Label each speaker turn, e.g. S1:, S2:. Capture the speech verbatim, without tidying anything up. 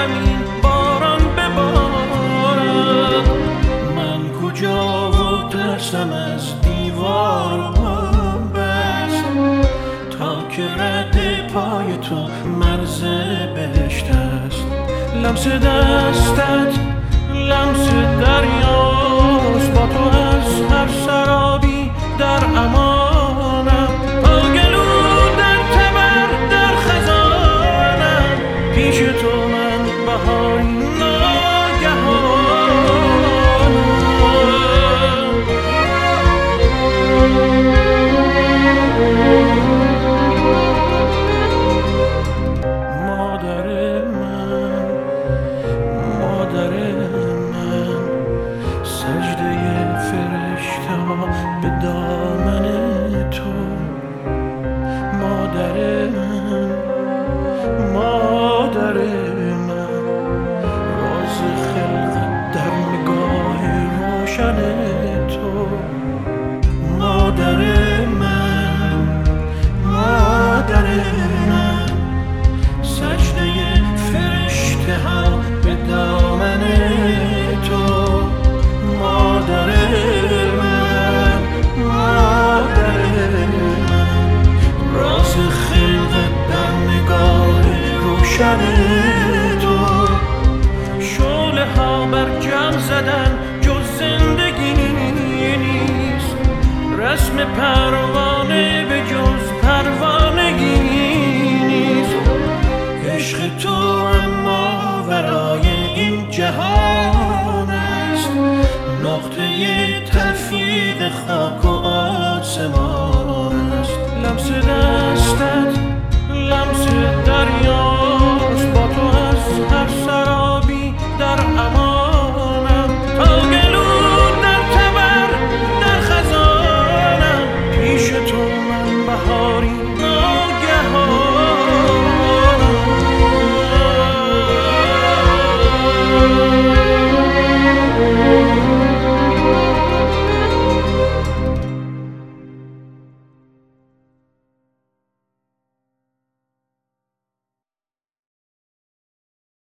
S1: زمین باران ببارد. من کجا و ترسم از دیوار بست، تا که رد پای تو مرز بهشت است. لمس دستت لمس دریاست، با تو از هر سرابی در امانم. آگلو در تبر در خزانم، پیش تو من بهاری ناگهانم. مادر من، مادر من، سجده فرشته ها به دامن تو. مادر من، مادر من، راز خلقت در نگاه روشن تو. مادر من، مادر من، سجده فرشته ها به دامن تو. مادر من، مادر من، راز خلقت در نگاه روشن تو. شعله ها بر جمع زدن جز زندگی نیست، رسم پروانه